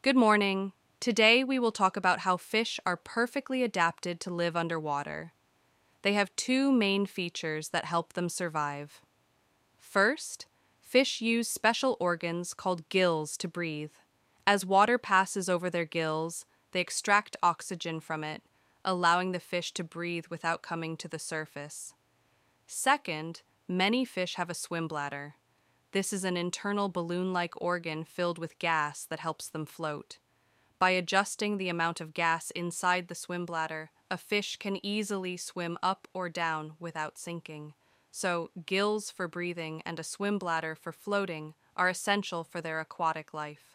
Good morning. Today we will talk about how fish are perfectly adapted to live underwater. They have two main features that help them survive. First, fish use special organs called gills to breathe. As water passes over their gills, they extract oxygen from it, allowing the fish to breathe without coming to the surface. Second, many fish have a swim bladder. This is an internal balloon-like organ filled with gas that helps them float. By adjusting the amount of gas inside the swim bladder, a fish can easily swim up or down without sinking. So, gills for breathing and a swim bladder for floating are essential for their aquatic life.